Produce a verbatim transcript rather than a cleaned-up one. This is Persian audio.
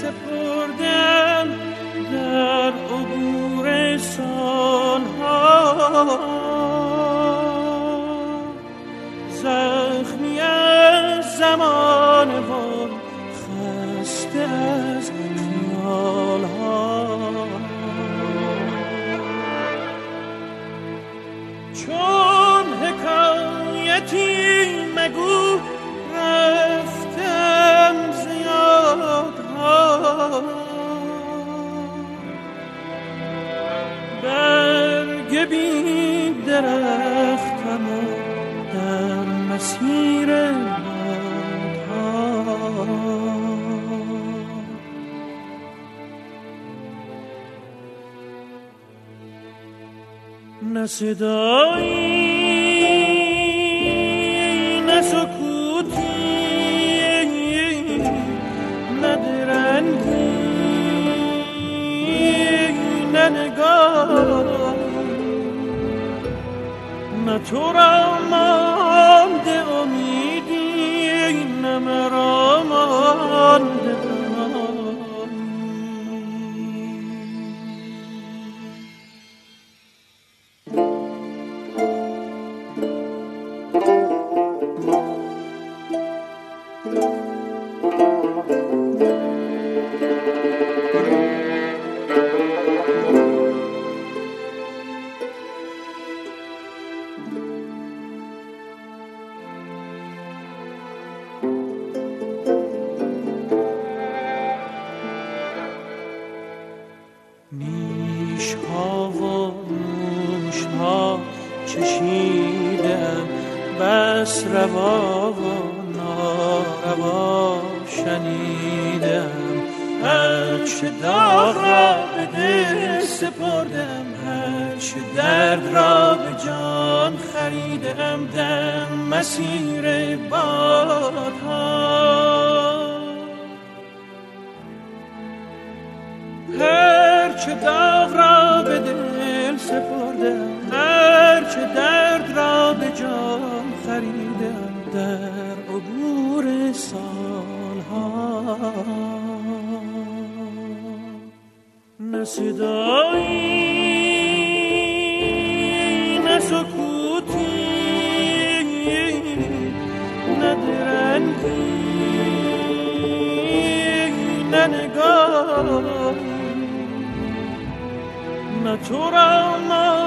سپردم در عبور سالها، زخمی از زمان و خسته از خیالها. چون حکایتی مگو رفتم زیادها، برگ بی درختم و در مسیر بادها. نه صدایی نه سکوتی، نه درنگی نه نگاه، نه تو را مانده امیدی نه مرا مانده نیش‌ها و نوش‌ها چشیدم، بس روا و ناروا شنیدم. هرچه داغ را به دل سپردم، هرچه درد را به جان خریدم در مسیر بادها. هرچه داغ را به دل سپردم، هرچه درد را به جان خریدم در عبور سالها. نه صدایی نه سکوتی، نه درنگی نه نگاه، نه تو را